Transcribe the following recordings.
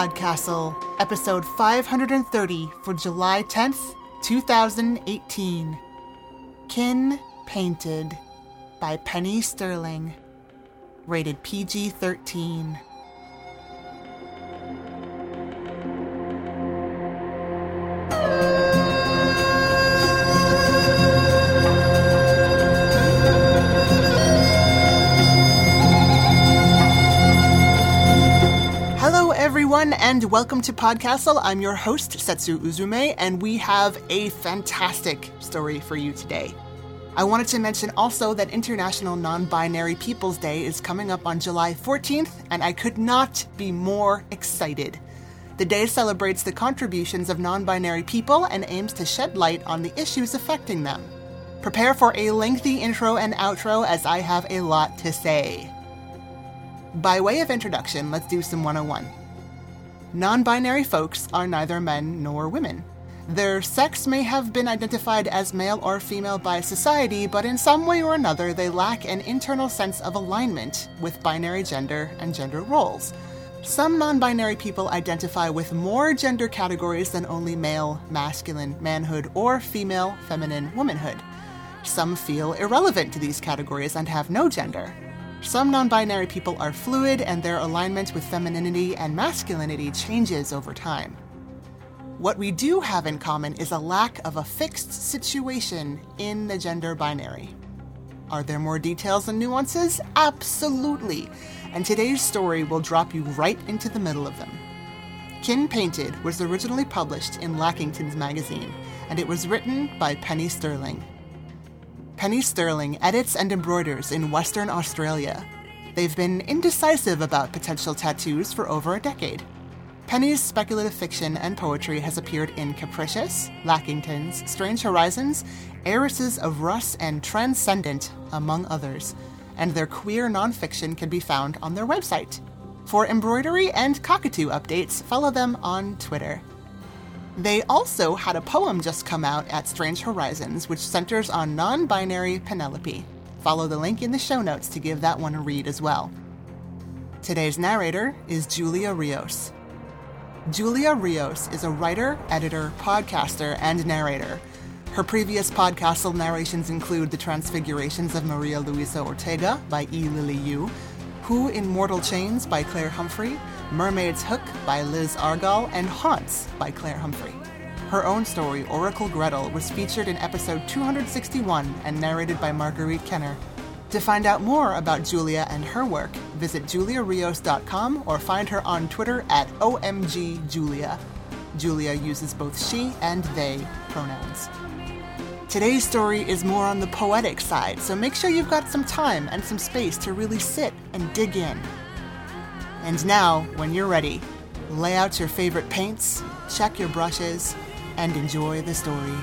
Podcastle, episode 530 for July 10th, 2018. Kin Painted by Penny Sterling. Rated PG-13. Everyone, and welcome to Podcastle. I'm your host, Setsu Uzume, and we have a fantastic story for you today. I wanted to mention also that International Non-Binary Peoples Day is coming up on July 14th, and I could not be more excited. The day celebrates the contributions of non-binary people and aims to shed light on the issues affecting them. Prepare for a lengthy intro and outro as I have a lot to say. By way of introduction, let's do some 101. Non-binary folks are neither men nor women. Their sex may have been identified as male or female by society, but in some way or another they lack an internal sense of alignment with binary gender and gender roles. Some non-binary people identify with more gender categories than only male, masculine, manhood, or female, feminine, womanhood. Some feel irrelevant to these categories and have no gender. Some non-binary people are fluid, and their alignment with femininity and masculinity changes over time. What we do have in common is a lack of a fixed situation in the gender binary. Are there more details and nuances? Absolutely. And today's story will drop you right into the middle of them. Kin Painted was originally published in Lackington's magazine, and it was written by Penny Sterling. Penny Sterling edits and embroiders in Western Australia. They've been indecisive about potential tattoos for over a decade. Penny's speculative fiction and poetry has appeared in Capricious, Lackingtons, Strange Horizons, Heiresses of Russ, and Transcendent, among others, and their queer nonfiction can be found on their website. For embroidery and cockatoo updates, follow them on Twitter. They also had a poem just come out at Strange Horizons, which centers on non-binary Penelope. Follow the link in the show notes to give that one a read as well. Today's narrator is Julia Rios. Julia Rios is a writer, editor, podcaster, and narrator. Her previous Podcastle narrations include The Transfigurations of Maria Luisa Ortega by E. Lily Yu, Who in Mortal Chains by Claire Humphrey, Mermaid's Hook by Liz Argall, and Haunts by Claire Humphrey. Her own story, Oracle Gretel, was featured in episode 261 and narrated by Marguerite Kenner. To find out more about Julia and her work, visit juliarios.com or find her on Twitter at OMGJulia. Julia uses both she and they pronouns. Today's story is more on the poetic side, so make sure you've got some time and some space to really sit and dig in. And now, when you're ready, lay out your favorite paints, check your brushes, and enjoy the story.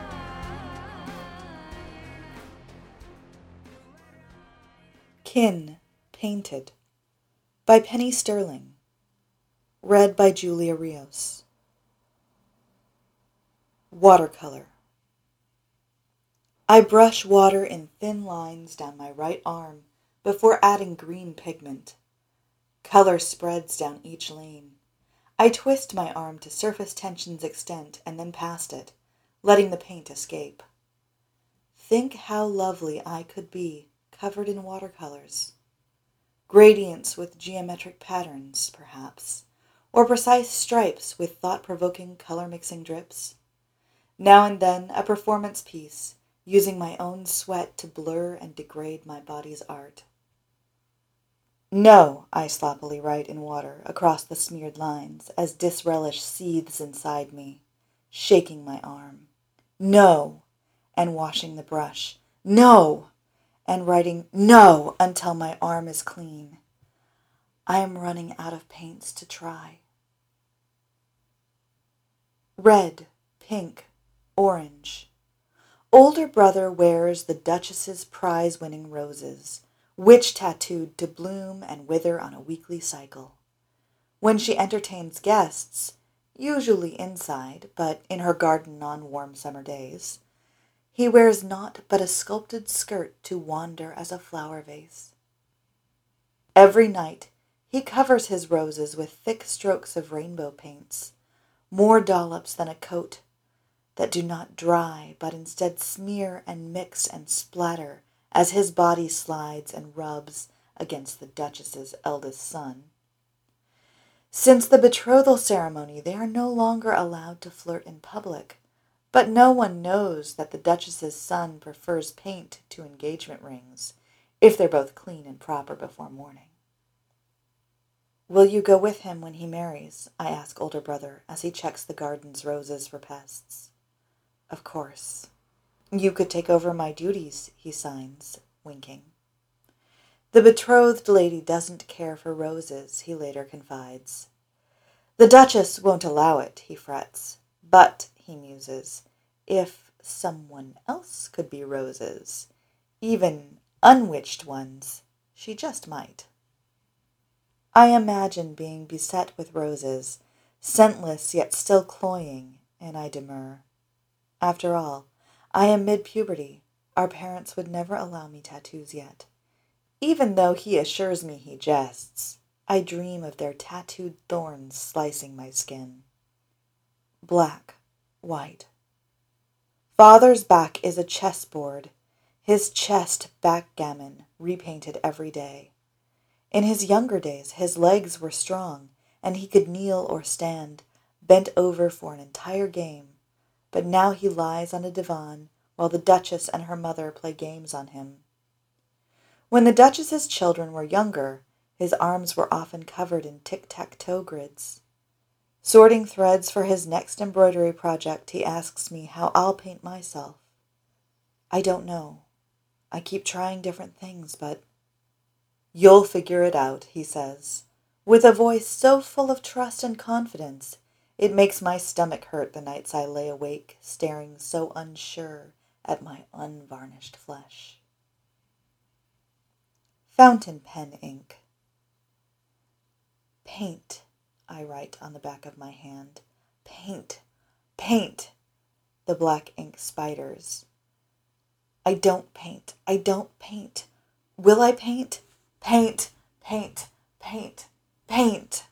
Kin Painted by Penny Sterling. Read by Julia Rios. Watercolor. I brush water in thin lines down my right arm before adding green pigment. Color spreads down each lane. I twist my arm to surface tension's extent and then past it, letting the paint escape. Think how lovely I could be covered in watercolors. Gradients with geometric patterns, perhaps, or precise stripes with thought-provoking color-mixing drips. Now and then a performance piece, using my own sweat to blur and degrade my body's art. No, I sloppily write in water across the smeared lines as disrelish seethes inside me, shaking my arm. No, and washing the brush. No, and writing no until my arm is clean. I am running out of paints to try. Red, pink, orange. Older brother wears the Duchess's prize-winning roses, witch tattooed to bloom and wither on a weekly cycle. When she entertains guests, usually inside, but in her garden on warm summer days, he wears naught but a sculpted skirt to wander as a flower vase. Every night He covers his roses with thick strokes of rainbow paints, more dollops than a coat, that do not dry, but instead smear and mix and splatter as his body slides and rubs against the Duchess's eldest son. Since the betrothal ceremony, they are no longer allowed to flirt in public, but no one knows that the Duchess's son prefers paint to engagement rings, if they're both clean and proper before morning. "Will you go with him when he marries?" I ask older brother as he checks the garden's roses for pests. "Of course." "You could take over my duties," he signs, winking. "The betrothed lady doesn't care for roses," he later confides. "The Duchess won't allow it," he frets. "But," he muses, "if someone else could be roses, even unwitched ones, she just might." I imagine being beset with roses, scentless yet still cloying, and I demur. After all, I am mid-puberty. Our parents would never allow me tattoos yet. Even though he assures me he jests, I dream of their tattooed thorns slicing my skin. Black, white. Father's back is a chessboard, his chest backgammon, repainted every day. In his younger days, his legs were strong, and he could kneel or stand, bent over for an entire game, but now he lies on a divan while the Duchess and her mother play games on him. When the Duchess's children were younger, his arms were often covered in tic-tac-toe grids. Sorting threads for his next embroidery project, he asks me how I'll paint myself. I don't know. I keep trying different things, but "You'll figure it out," he says, with a voice so full of trust and confidence, it makes my stomach hurt the nights I lay awake, staring so unsure at my unvarnished flesh. Fountain pen ink. "Paint," I write on the back of my hand. "Paint, paint." The black ink spiders. I don't paint. I don't paint. Will I paint? Paint, paint, paint, paint.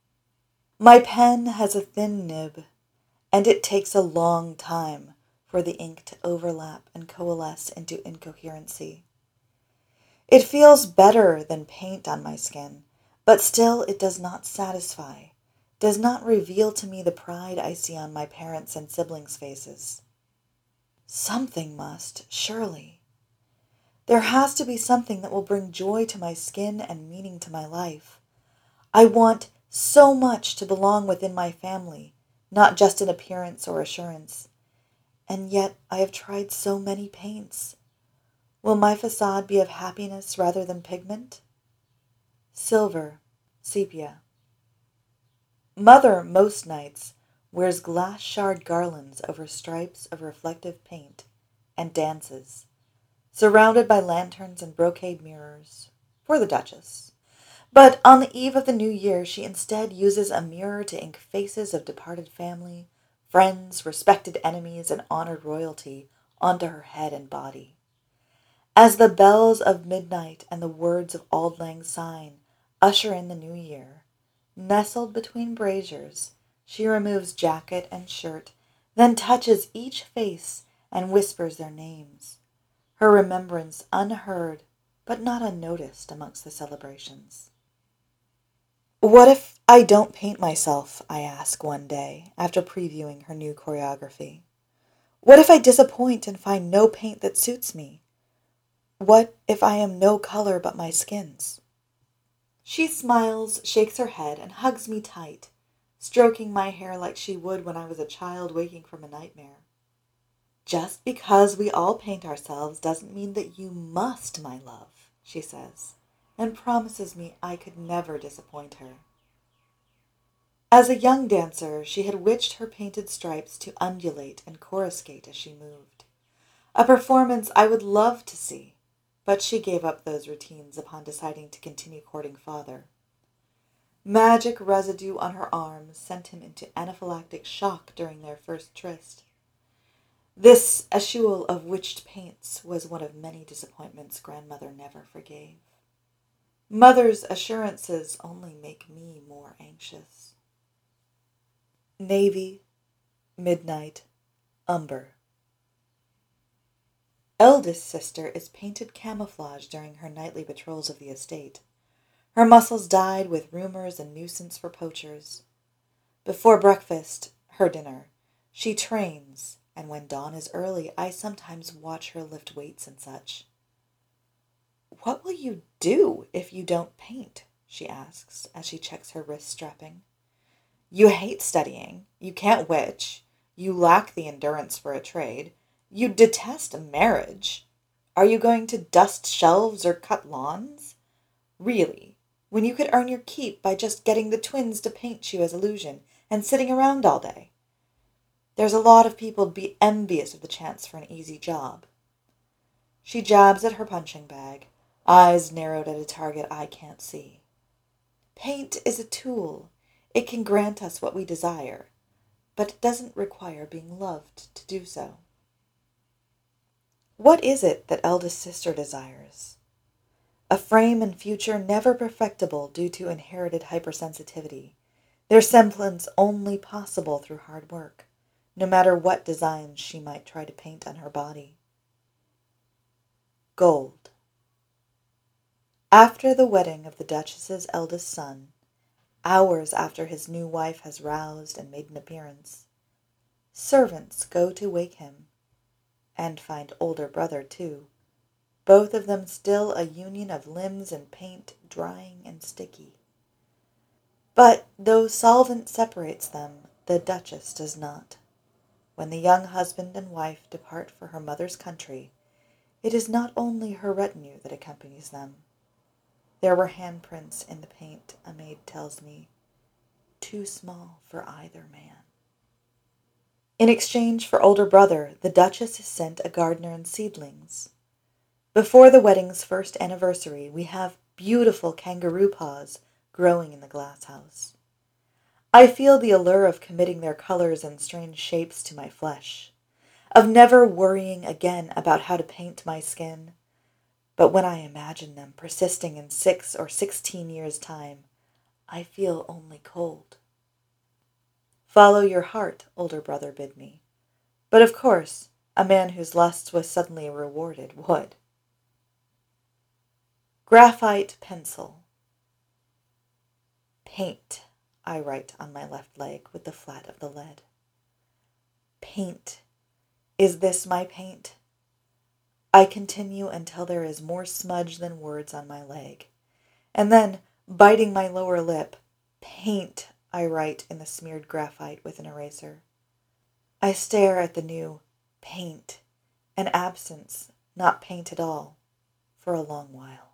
My pen has a thin nib, and it takes a long time for the ink to overlap and coalesce into incoherency. It feels better than paint on my skin, but still it does not satisfy, does not reveal to me the pride I see on my parents' and siblings' faces. Something must, surely. There has to be something that will bring joy to my skin and meaning to my life. I want so much to belong within my family, not just in appearance or assurance. And yet I have tried so many paints. Will my facade be of happiness rather than pigment? Silver, sepia. Mother, most nights, wears glass shard garlands over stripes of reflective paint and dances, surrounded by lanterns and brocade mirrors, for the Duchess. But on the eve of the new year, she instead uses a mirror to ink faces of departed family, friends, respected enemies, and honored royalty onto her head and body. As the bells of midnight and the words of Auld Lang Syne usher in the new year, nestled between braziers, she removes jacket and shirt, then touches each face and whispers their names, her remembrance unheard but not unnoticed amongst the celebrations. "What if I don't paint myself?" I ask one day, after previewing her new choreography. "What if I disappoint and find no paint that suits me? What if I am no color but my skin's?" She smiles, shakes her head, and hugs me tight, stroking my hair like she would when I was a child waking from a nightmare. "Just because we all paint ourselves doesn't mean that you must, my love," she says, and promises me I could never disappoint her. As a young dancer, she had witched her painted stripes to undulate and coruscate as she moved. A performance I would love to see, but she gave up those routines upon deciding to continue courting father. Magic residue on her arms sent him into anaphylactic shock during their first tryst. This eschewal of witched paints was one of many disappointments grandmother never forgave. Mother's assurances only make me more anxious. Navy, midnight, umber. Eldest sister is painted camouflage during her nightly patrols of the estate. Her muscles dyed with rumors and nuisance for poachers. Before breakfast, her dinner, she trains, and when dawn is early, I sometimes watch her lift weights and such. "What will you do if you don't paint?" she asks as she checks her wrist strapping. "You hate studying, you can't witch, you lack the endurance for a trade, you detest marriage. Are you going to dust shelves or cut lawns? Really, when you could earn your keep by just getting the twins to paint you as illusion and sitting around all day. There's a lot of people'd be envious of the chance for an easy job." She jabs at her punching bag, eyes narrowed at a target I can't see. Paint is a tool. It can grant us what we desire, but it doesn't require being loved to do so. What is it that eldest sister desires? A frame and future never perfectible due to inherited hypersensitivity, their semblance only possible through hard work, no matter what designs she might try to paint on her body. Gold. After the wedding of the Duchess's eldest son, hours after his new wife has roused and made an appearance, servants go to wake him, and find older brother too, both of them still a union of limbs and paint drying and sticky. But though solvent separates them, the Duchess does not. When the young husband and wife depart for her mother's country, it is not only her retinue that accompanies them. There were handprints in the paint, a maid tells me, too small for either man. In exchange for older brother, the Duchess is sent a gardener and seedlings. Before the wedding's first anniversary, we have beautiful kangaroo paws growing in the glass house. I feel the allure of committing their colors and strange shapes to my flesh, of never worrying again about how to paint my skin. But when I imagine them persisting in 6 or 16 years' time, I feel only cold. Follow your heart, older brother bid me. But of course, a man whose lust was suddenly rewarded would. Graphite pencil. Paint, I write on my left leg with the flat of the lead. Paint. Is this my paint? I continue until there is more smudge than words on my leg. And then, biting my lower lip, paint, I write in the smeared graphite with an eraser. I stare at the new paint, an absence, not paint at all, for a long while.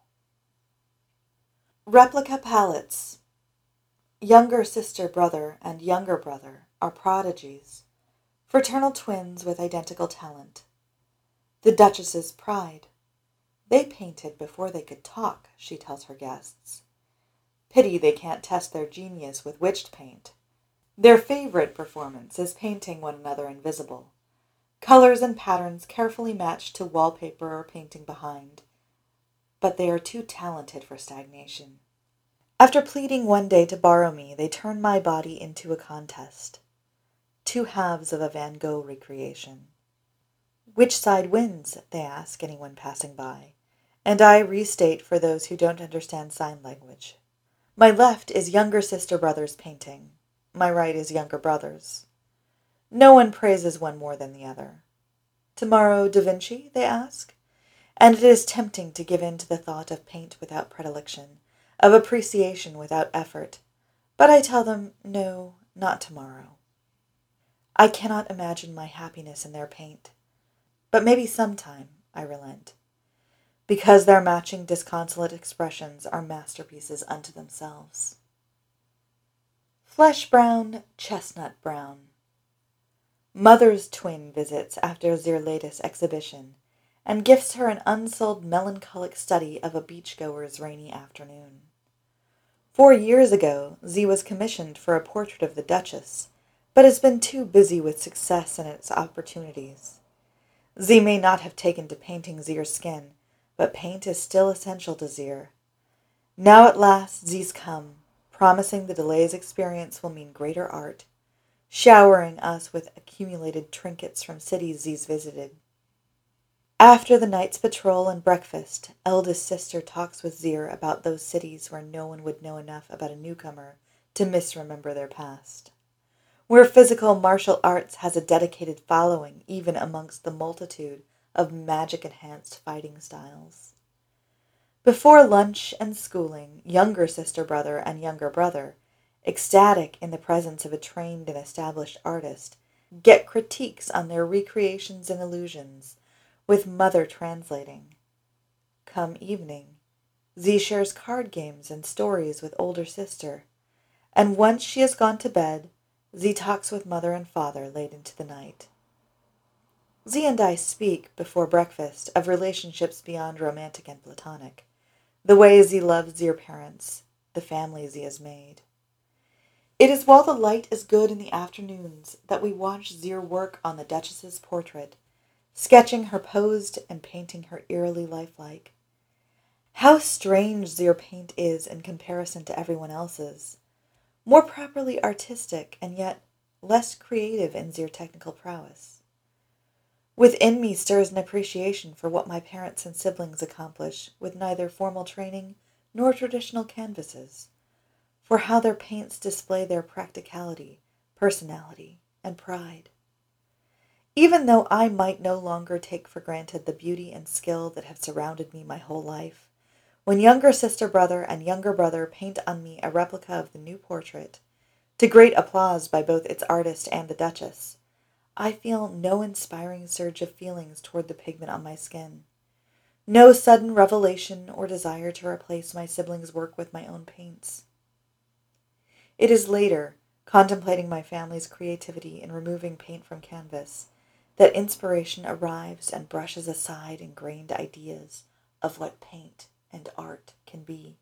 Replica palettes. Younger sister brother and younger brother are prodigies, fraternal twins with identical talent. The Duchess's pride. They painted before they could talk, she tells her guests. Pity they can't test their genius with witched paint. Their favorite performance is painting one another invisible, colors and patterns carefully matched to wallpaper or painting behind. But they are too talented for stagnation. After pleading one day to borrow me, they turn my body into a contest. 2 halves of a Van Gogh recreation. Which side wins, they ask anyone passing by, and I restate for those who don't understand sign language. My left is younger sister brother's painting. My right is younger brother's. No one praises one more than the other. Tomorrow Da Vinci, they ask, and it is tempting to give in to the thought of paint without predilection, of appreciation without effort, but I tell them, no, not tomorrow. I cannot imagine my happiness in their paint. But maybe sometime I relent, because their matching disconsolate expressions are masterpieces unto themselves. Flesh brown, chestnut brown. Mother's twin visits after their latest exhibition, and gifts her an unsold melancholic study of a beachgoer's rainy afternoon. 4 years ago, Z was commissioned for a portrait of the Duchess, but has been too busy with success and its opportunities. Z may not have taken to painting Zier's skin, but paint is still essential to Zier. Now at last Z's come, promising the delay's experience will mean greater art, showering us with accumulated trinkets from cities Z's visited. After the night's patrol and breakfast, eldest sister talks with Zir about those cities where no one would know enough about a newcomer to misremember their past, where physical martial arts has a dedicated following even amongst the multitude of magic-enhanced fighting styles. Before lunch and schooling, younger sister-brother and younger brother, ecstatic in the presence of a trained and established artist, get critiques on their recreations and illusions, with mother translating. Come evening, Z shares card games and stories with older sister, and once she has gone to bed, Z talks with mother and father late into the night. Z and I speak, before breakfast, of relationships beyond romantic and platonic, the way Z loves Zir parents, the family Z has made. It is while the light is good in the afternoons that we watch Zir work on the Duchess's portrait, sketching her posed and painting her eerily lifelike. How strange Zir paint is in comparison to everyone else's, more properly artistic and yet less creative in Zir technical prowess. Within me stirs an appreciation for what my parents and siblings accomplish with neither formal training nor traditional canvases, for how their paints display their practicality, personality, and pride. Even though I might no longer take for granted the beauty and skill that have surrounded me my whole life, when younger sister-brother and younger brother paint on me a replica of the new portrait, to great applause by both its artist and the Duchess, I feel no inspiring surge of feelings toward the pigment on my skin, no sudden revelation or desire to replace my siblings' work with my own paints. It is later, contemplating my family's creativity in removing paint from canvas, that inspiration arrives and brushes aside ingrained ideas of what paint and art can be.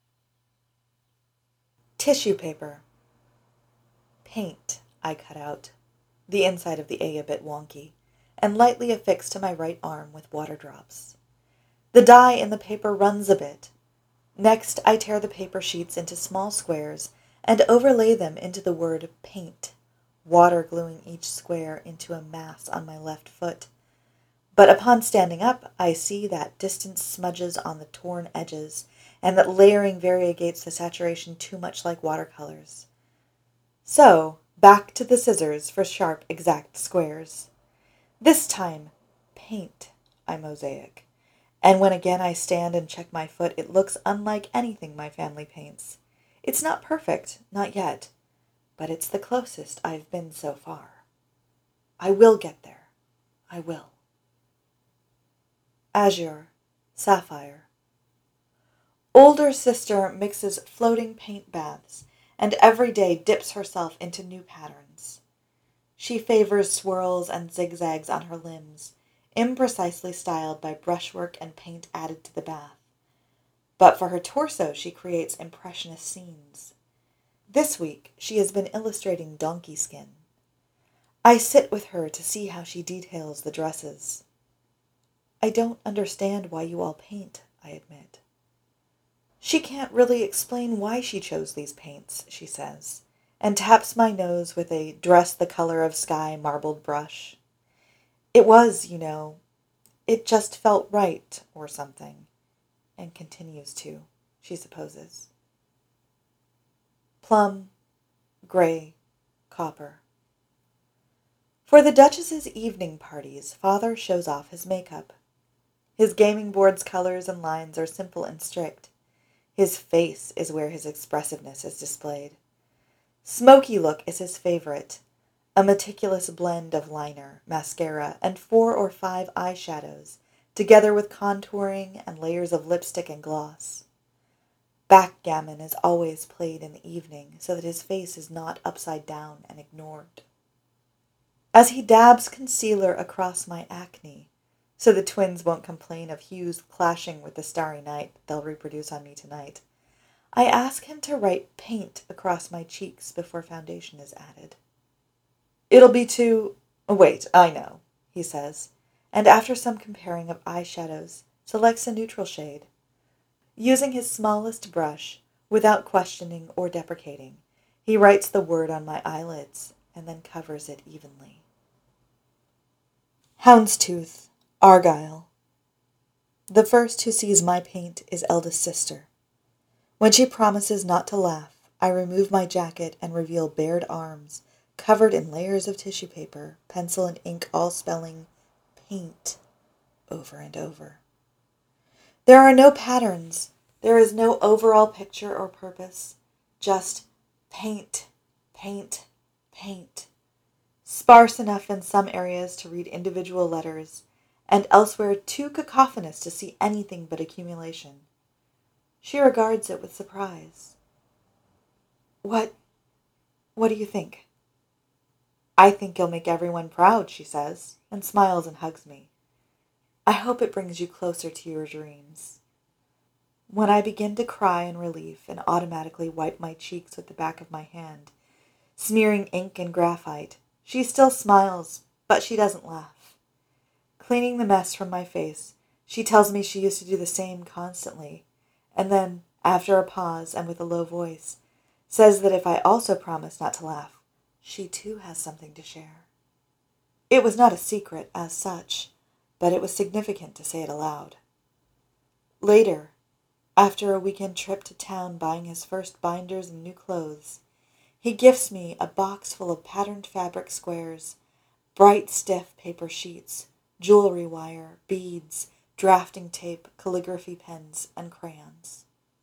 Tissue paper. Paint, I cut out, the inside of the A bit wonky, and lightly affixed to my right arm with water drops. The dye in the paper runs a bit. Next, I tear the paper sheets into small squares and overlay them into the word paint, water gluing each square into a mass on my left foot. But upon standing up, I see that distance smudges on the torn edges, and that layering variegates the saturation too much like watercolors. So, back to the scissors for sharp, exact squares. This time, paint, I mosaic, and when again I stand and check my foot, it looks unlike anything my family paints. It's not perfect, not yet, but it's the closest I've been so far. I will get there. I will. Azure, sapphire. Older sister mixes floating paint baths and every day dips herself into new patterns. She favors swirls and zigzags on her limbs, imprecisely styled by brushwork and paint added to the bath. But for her torso she creates impressionist scenes. This week she has been illustrating donkey skin. I sit with her to see how she details the dresses. I don't understand why you all paint, I admit. She can't really explain why she chose these paints, she says, and taps my nose with a dress the color of sky marbled brush. It was, it just felt right, or something, and continues to, she supposes. Plum, gray, copper. For the Duchess's evening parties, Father shows off his makeup. His gaming board's colors and lines are simple and strict. His face is where his expressiveness is displayed. Smoky look is his favorite, a meticulous blend of liner, mascara, and 4 or 5 eyeshadows, together with contouring and layers of lipstick and gloss. Backgammon is always played in the evening so that his face is not upside down and ignored. As he dabs concealer across my acne, so the twins won't complain of hues clashing with the starry night they'll reproduce on me tonight, I ask him to write paint across my cheeks before foundation is added. It'll be too... Wait, I know, he says, and after some comparing of eyeshadows, selects a neutral shade. Using his smallest brush, without questioning or deprecating, he writes the word on my eyelids and then covers it evenly. Houndstooth, Argyle. The first who sees my paint is eldest sister. When she promises not to laugh, I remove my jacket and reveal bared arms, covered in layers of tissue paper, pencil and ink, all spelling paint over and over. There are no patterns. There is no overall picture or purpose. Just paint, paint, paint. Sparse enough in some areas to read individual letters, and elsewhere too cacophonous to see anything but accumulation. She regards it with surprise. What do you think? I think you'll make everyone proud, she says, and smiles and hugs me. I hope it brings you closer to your dreams. When I begin to cry in relief and automatically wipe my cheeks with the back of my hand, smearing ink and graphite, she still smiles, but she doesn't laugh. Cleaning the mess from my face, she tells me she used to do the same constantly, and then, after a pause and with a low voice, says that if I also promise not to laugh, she too has something to share. It was not a secret as such, but it was significant to say it aloud. Later, after a weekend trip to town buying his first binders and new clothes, he gifts me a box full of patterned fabric squares, bright stiff paper sheets, jewelry wire, beads, drafting tape, calligraphy pens, and crayons.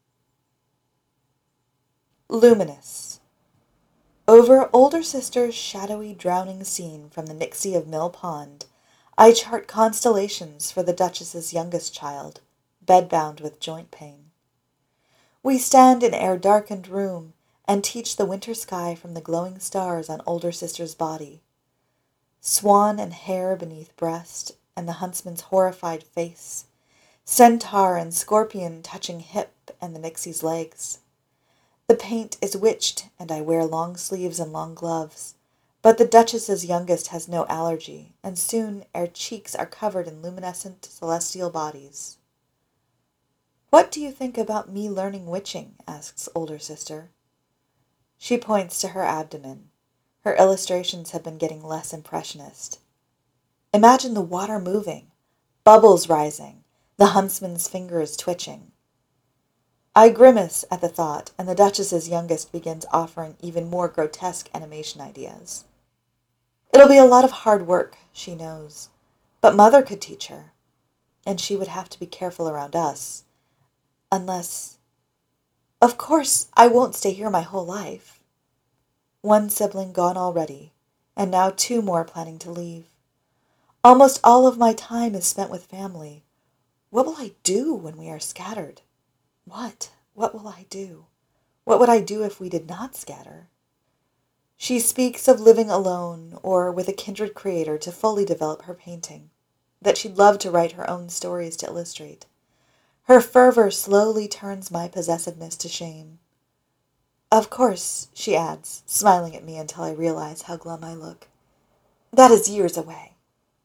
Luminous. Over older sister's shadowy drowning scene from the Nixie of Mill Pond, I chart constellations for the Duchess's youngest child, bedbound with joint pain. We stand in air-darkened room and teach the winter sky from the glowing stars on older sister's body. Swan and hare beneath breast, and the huntsman's horrified face, centaur and scorpion touching hip and the Nixie's legs. The paint is witched, and I wear long sleeves and long gloves, but the Duchess's youngest has no allergy, and soon our cheeks are covered in luminescent celestial bodies. What do you think about me learning witching? Asks older sister. She points to her abdomen. Her illustrations have been getting less impressionist. Imagine the water moving, bubbles rising, the huntsman's fingers twitching. I grimace at the thought, and the Duchess's youngest begins offering even more grotesque animation ideas. It'll be a lot of hard work, she knows, but Mother could teach her, and she would have to be careful around us. Unless... Of course, I won't stay here my whole life. One sibling gone already, and now 2 more planning to leave. Almost all of my time is spent with family. What will I do when we are scattered? What will I do? What would I do if we did not scatter? She speaks of living alone or with a kindred creator to fully develop her painting, that she'd love to write her own stories to illustrate. Her fervor slowly turns my possessiveness to shame. Of course, she adds, smiling at me until I realize how glum I look. That is years away.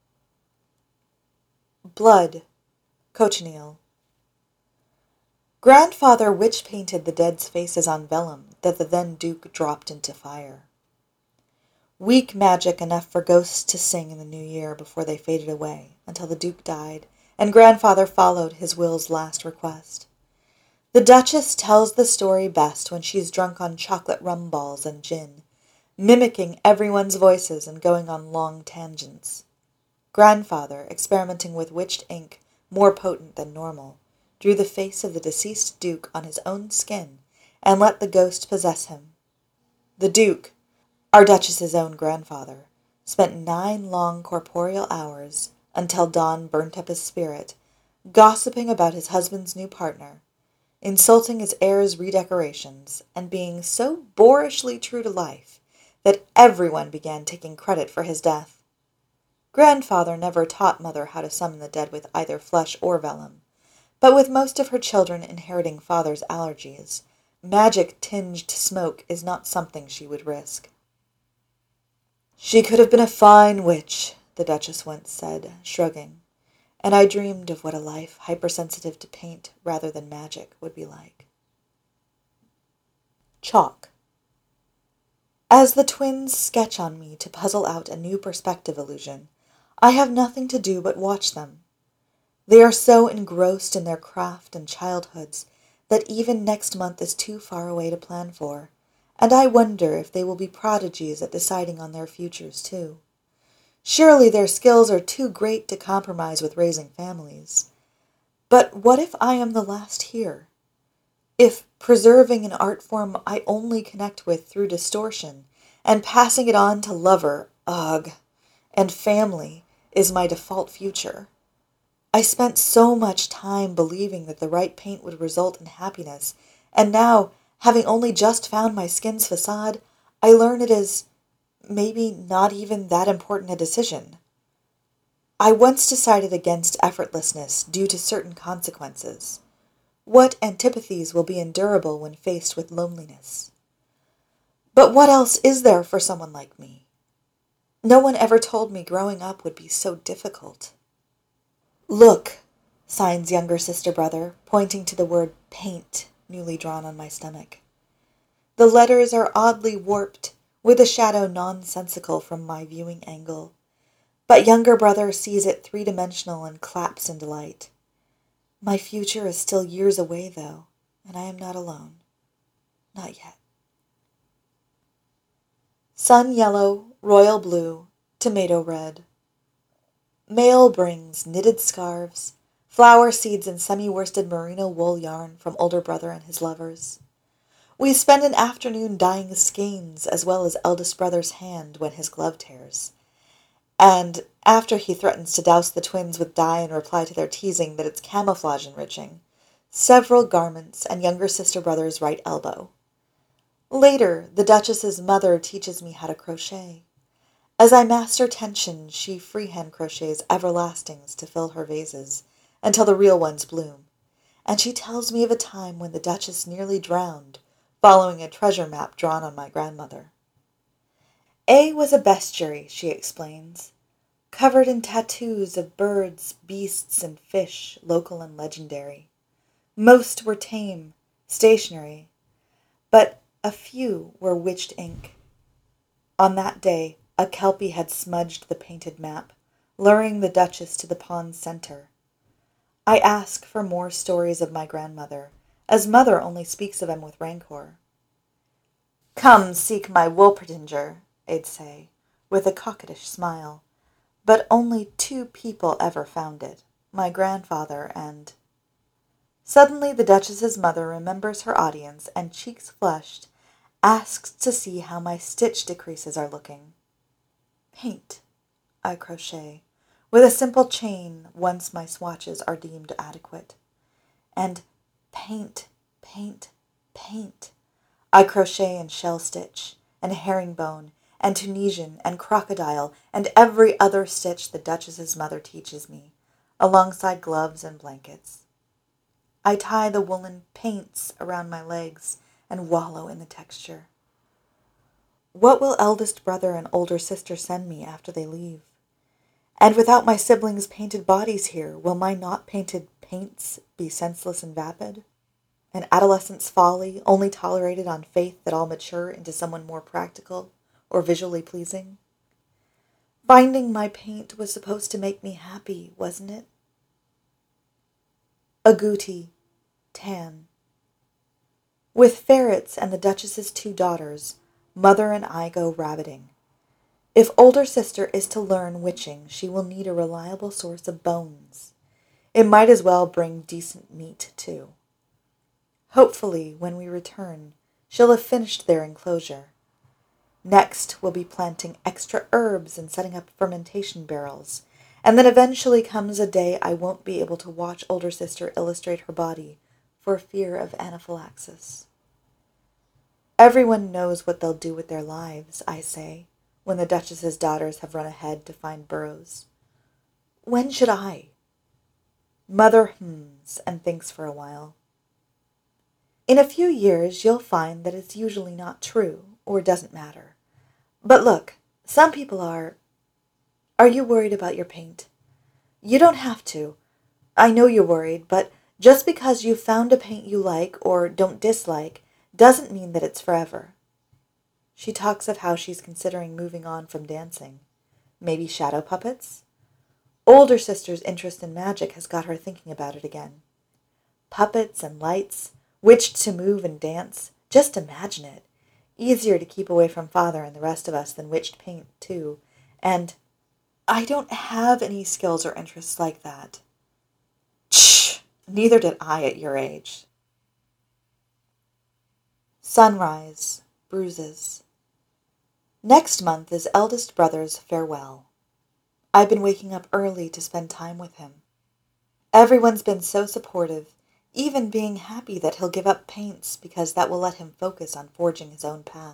Blood, Cochineal. Grandfather witch-painted the dead's faces on vellum that the then Duke dropped into fire. Weak magic enough for ghosts to sing in the new year before they faded away, until the Duke died, and Grandfather followed his will's last request. The Duchess tells the story best when she's drunk on chocolate rum balls and gin, mimicking everyone's voices and going on long tangents. Grandfather, experimenting with witched ink, more potent than normal, drew the face of the deceased Duke on his own skin and let the ghost possess him. The Duke, our Duchess's own grandfather, spent 9 long corporeal hours, until dawn burnt up his spirit, gossiping about his husband's new partner, insulting his heir's redecorations, and being so boorishly true to life that everyone began taking credit for his death. Grandfather never taught Mother how to summon the dead with either flesh or vellum, but with most of her children inheriting Father's allergies, magic-tinged smoke is not something she would risk. She could have been a fine witch, the Duchess once said, shrugging, and I dreamed of what a life hypersensitive to paint rather than magic would be like. Chalk. As the twins sketch on me to puzzle out a new perspective illusion, I have nothing to do but watch them. They are so engrossed in their craft and childhoods that even next month is too far away to plan for, and I wonder if they will be prodigies at deciding on their futures too. Surely their skills are too great to compromise with raising families. But what if I am the last here? If preserving an art form I only connect with through distortion and passing it on to lover, ugh, and family is my default future? I spent so much time believing that the right paint would result in happiness, and now, having only just found my skin's facade, I learn it is maybe not even that important a decision. I once decided against effortlessness due to certain consequences. What antipathies will be endurable when faced with loneliness? But what else is there for someone like me? No one ever told me growing up would be so difficult. Look, signs younger sister-brother, pointing to the word paint newly drawn on my stomach. The letters are oddly warped, with a shadow nonsensical from my viewing angle. But younger brother sees it three-dimensional and claps in delight. My future is still years away, though, and I am not alone. Not yet. Sun yellow, royal blue, tomato red. Mail brings knitted scarves, flower seeds and semi-worsted merino wool yarn from older brother and his lovers. We spend an afternoon dyeing skeins as well as eldest brother's hand when his glove tears. And after he threatens to douse the twins with dye in reply to their teasing that it's camouflage enriching, several garments and younger sister-brother's right elbow. Later, the Duchess's mother teaches me how to crochet. As I master tension, she freehand crochets everlastings to fill her vases, until the real ones bloom. And she tells me of a time when the Duchess nearly drowned, following a treasure map drawn on my grandmother. A was a bestiary, she explains, covered in tattoos of birds, beasts, and fish, local and legendary. Most were tame, stationary, but a few were witched ink. On that day, a Kelpie had smudged the painted map, luring the Duchess to the pond's center. I ask for more stories of my grandmother, as mother only speaks of them with rancor. Come seek my Wolpertinger, I'd say, with a coquettish smile. But only 2 people ever found it, my grandfather and... Suddenly the Duchess's mother remembers her audience and, cheeks flushed, asks to see how my stitch decreases are looking. Paint, I crochet, with a simple chain once my swatches are deemed adequate. And paint, paint, paint, I crochet and shell stitch, and herringbone, and Tunisian, and crocodile, and every other stitch the Duchess's mother teaches me, alongside gloves and blankets. I tie the woolen paints around my legs and wallow in the texture. What will eldest brother and older sister send me after they leave? And without my siblings' painted bodies here, will my not-painted paints be senseless and vapid? An adolescent's folly, only tolerated on faith that I'll mature into someone more practical or visually pleasing? Finding my paint was supposed to make me happy, wasn't it? Agouti, tan. With ferrets and the Duchess's 2 daughters, mother and I go rabbiting. If older sister is to learn witching, she will need a reliable source of bones. It might as well bring decent meat, too. Hopefully, when we return, she'll have finished their enclosure. Next, we'll be planting extra herbs and setting up fermentation barrels, and then eventually comes a day I won't be able to watch older sister illustrate her body for fear of anaphylaxis. Everyone knows what they'll do with their lives, I say, when the Duchess's daughters have run ahead to find burrows. When should I? Mother hums and thinks for a while. In a few years, you'll find that it's usually not true, or doesn't matter. But look, some people are... Are you worried about your paint? You don't have to. I know you're worried, but just because you've found a paint you like or don't dislike doesn't mean that it's forever. She talks of how she's considering moving on from dancing. Maybe shadow puppets? Older sister's interest in magic has got her thinking about it again. Puppets and lights, witched to move and dance. Just imagine it. Easier to keep away from father and the rest of us than witched paint, too. And I don't have any skills or interests like that. Shh! Neither did I at your age. Sunrise, bruises. Next month is eldest brother's farewell. I've been waking up early to spend time with him. Everyone's been so supportive, even being happy that he'll give up paints because that will let him focus on forging his own path.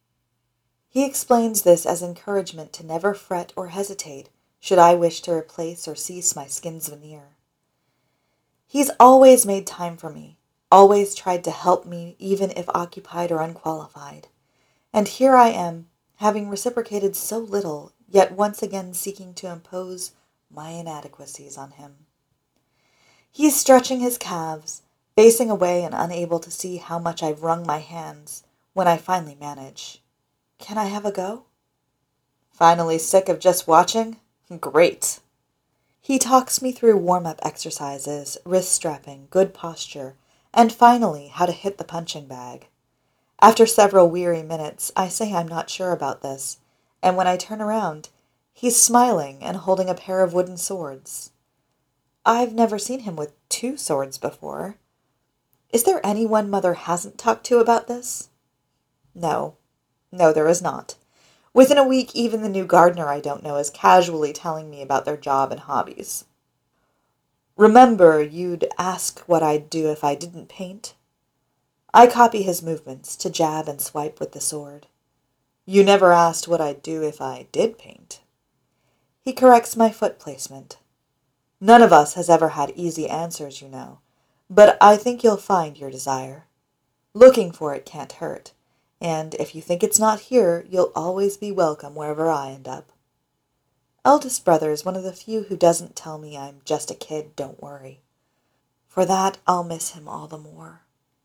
He explains this as encouragement to never fret or hesitate should I wish to replace or cease my skin's veneer. He's always made time for me, always tried to help me even if occupied or unqualified. And here I am, having reciprocated so little, yet once again seeking to impose my inadequacies on him. He's stretching his calves, facing away and unable to see how much I've wrung my hands when I finally manage. Can I have a go? Finally sick of just watching? Great. He talks me through warm-up exercises, wrist strapping, good posture, and finally how to hit the punching bag. After several weary minutes, I say I'm not sure about this, and when I turn around, he's smiling and holding a pair of wooden swords. I've never seen him with 2 swords before. Is there anyone Mother hasn't talked to about this? No, there is not. Within a week, even the new gardener I don't know is casually telling me about their job and hobbies. Remember, you'd ask what I'd do if I didn't paint? I copy his movements to jab and swipe with the sword. You never asked what I'd do if I did paint. He corrects my foot placement. None of us has ever had easy answers, you know, but I think you'll find your desire. Looking for it can't hurt, and if you think it's not here, you'll always be welcome wherever I end up. Eldest brother is one of the few who doesn't tell me I'm just a kid, don't worry. For that, I'll miss him all the more.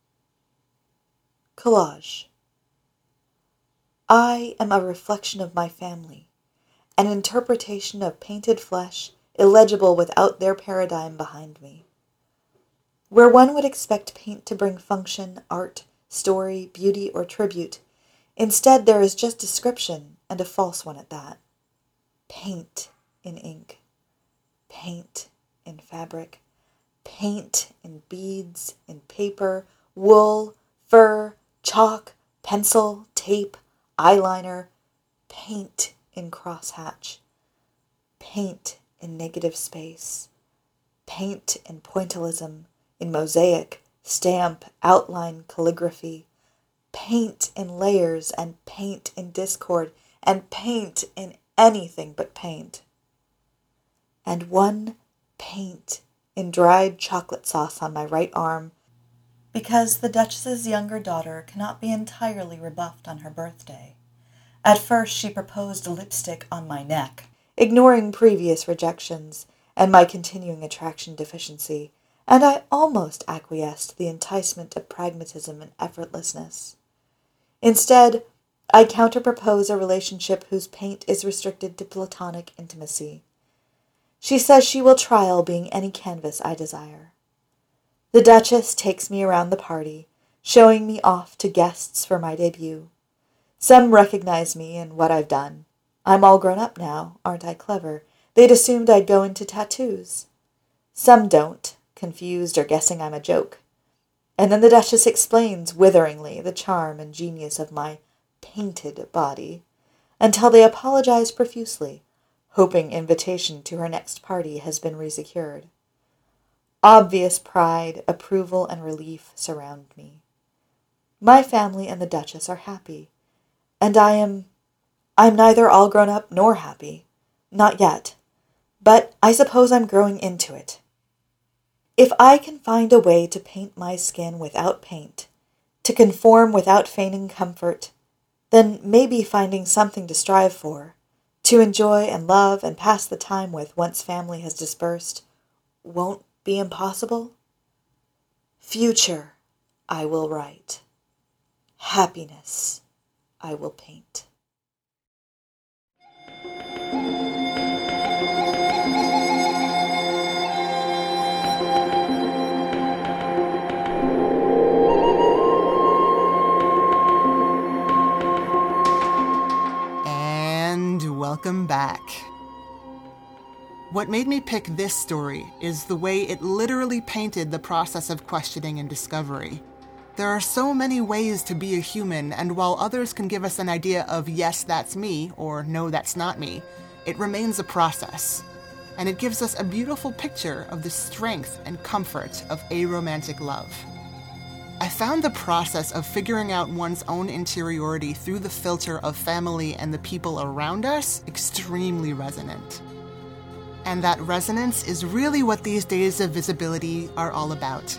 Collage. I am a reflection of my family, an interpretation of painted flesh, illegible without their paradigm behind me. Where one would expect paint to bring function, art, story, beauty, or tribute, instead there is just description, and a false one at that. Paint in ink, paint in fabric, paint in beads, in paper, wool, fur, chalk, pencil, tape, eyeliner, paint in crosshatch, paint in negative space, paint in pointillism, in mosaic, stamp, outline, calligraphy, paint in layers, and paint in discord, and paint in anything but paint. And one paint in dried chocolate sauce on my right arm, because the Duchess's younger daughter cannot be entirely rebuffed on her birthday. At first she proposed lipstick on my neck, ignoring previous rejections and my continuing attraction deficiency, and I almost acquiesced to the enticement of pragmatism and effortlessness. Instead, I counter-propose a relationship whose paint is restricted to platonic intimacy. She says she will trial being any canvas I desire. The Duchess takes me around the party, showing me off to guests for my debut. Some recognize me and what I've done. I'm all grown up now, aren't I clever? They'd assumed I'd go into tattoos. Some don't, confused or guessing I'm a joke. And then the Duchess explains witheringly the charm and genius of my painted body, until they apologize profusely, hoping invitation to her next party has been resecured. Obvious pride, approval, and relief surround me. My family and the Duchess are happy, and I'm neither all grown up nor happy. Not yet. But I suppose I'm growing into it. If I can find a way to paint my skin without paint, to conform without feigning comfort, then maybe finding something to strive for, To enjoy and love and pass the time with once family has dispersed won't be impossible. Future I will write. Happiness I will paint. Welcome back. What made me pick this story is the way it literally painted the process of questioning and discovery. There are so many ways to be a human, and while others can give us an idea of yes, that's me, or no, that's not me, it remains a process. And it gives us a beautiful picture of the strength and comfort of aromantic love. I found the process of figuring out one's own interiority through the filter of family and the people around us extremely resonant. And that resonance is really what these days of visibility are all about.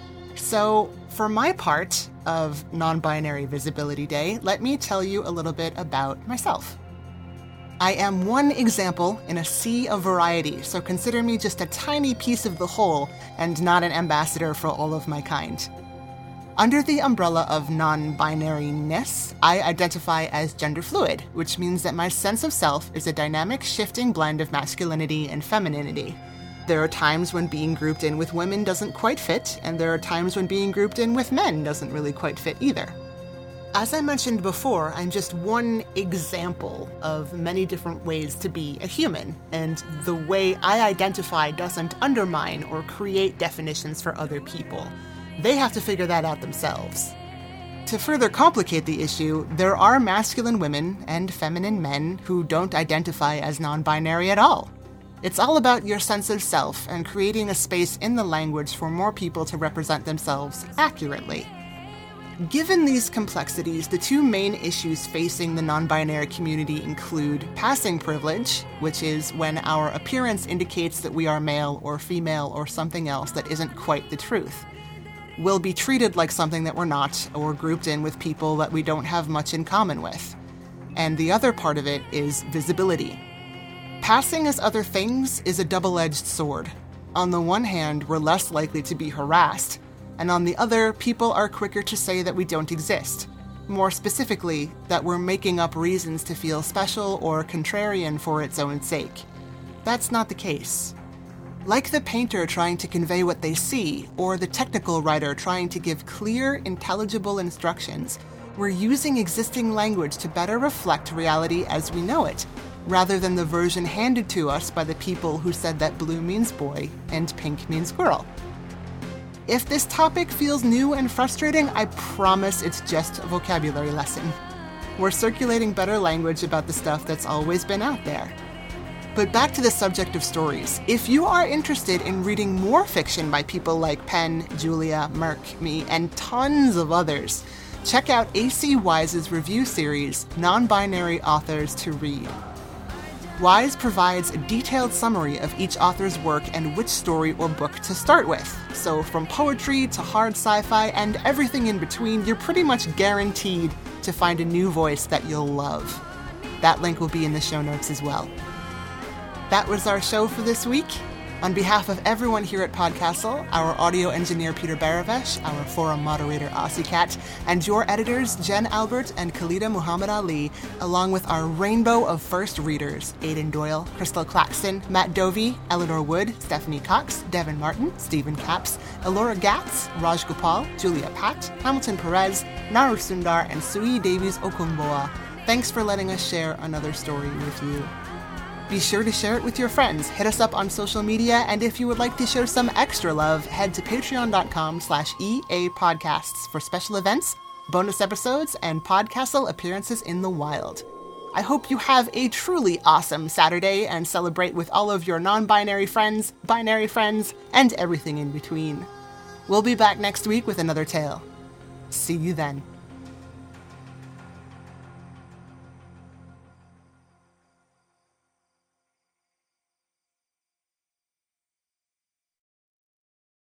So, for my part of Non-Binary Visibility Day, let me tell you a little bit about myself. I am one example in a sea of variety, so consider me just a tiny piece of the whole and not an ambassador for all of my kind. Under the umbrella of non-binariness, I identify as gender fluid, which means that my sense of self is a dynamic, shifting blend of masculinity and femininity. There are times when being grouped in with women doesn't quite fit, and there are times when being grouped in with men doesn't really quite fit either. As I mentioned before, I'm just one example of many different ways to be a human, and the way I identify doesn't undermine or create definitions for other people. They have to figure that out themselves. To further complicate the issue, there are masculine women and feminine men who don't identify as non-binary at all. It's all about your sense of self and creating a space in the language for more people to represent themselves accurately. Given these complexities, the two main issues facing the non-binary community include passing privilege, which is when our appearance indicates that we are male or female or something else that isn't quite the truth. We'll be treated like something that we're not, or grouped in with people that we don't have much in common with. And the other part of it is visibility. Passing as other things is a double-edged sword. On the one hand, we're less likely to be harassed, and on the other, people are quicker to say that we don't exist. More specifically, that we're making up reasons to feel special or contrarian for its own sake. That's not the case. Like the painter trying to convey what they see, or the technical writer trying to give clear, intelligible instructions, we're using existing language to better reflect reality as we know it, rather than the version handed to us by the people who said that blue means boy and pink means girl. If this topic feels new and frustrating, I promise it's just a vocabulary lesson. We're circulating better language about the stuff that's always been out there. But back to the subject of stories. If you are interested in reading more fiction by people like Penn, Julia, Merck, me, and tons of others, check out A.C. Wise's review series, Non-Binary Authors to Read. Wise provides a detailed summary of each author's work and which story or book to start with. So from poetry to hard sci-fi and everything in between, you're pretty much guaranteed to find a new voice that you'll love. That link will be in the show notes as well. That was our show for this week. On behalf of everyone here at Podcastle, our audio engineer Peter Baravesh, our forum moderator Aussie Cat, and your editors Jen Albert and Khalida Muhammad Ali, along with our rainbow of first readers, Aidan Doyle, Crystal Claxton, Matt Dovey, Eleanor Wood, Stephanie Cox, Devin Martin, Stephen Capps, Elora Gatz, Raj Gopal, Julia Pat, Hamilton Perez, Naru Sundar, and Sui Davies Okumboa. Thanks for letting us share another story with you. Be sure to share it with your friends, hit us up on social media, and if you would like to show some extra love, head to patreon.com/EAPodcasts for special events, bonus episodes, and Podcastle appearances in the wild. I hope you have a truly awesome Saturday and celebrate with all of your non-binary friends, binary friends, and everything in between. We'll be back next week with another tale. See you then.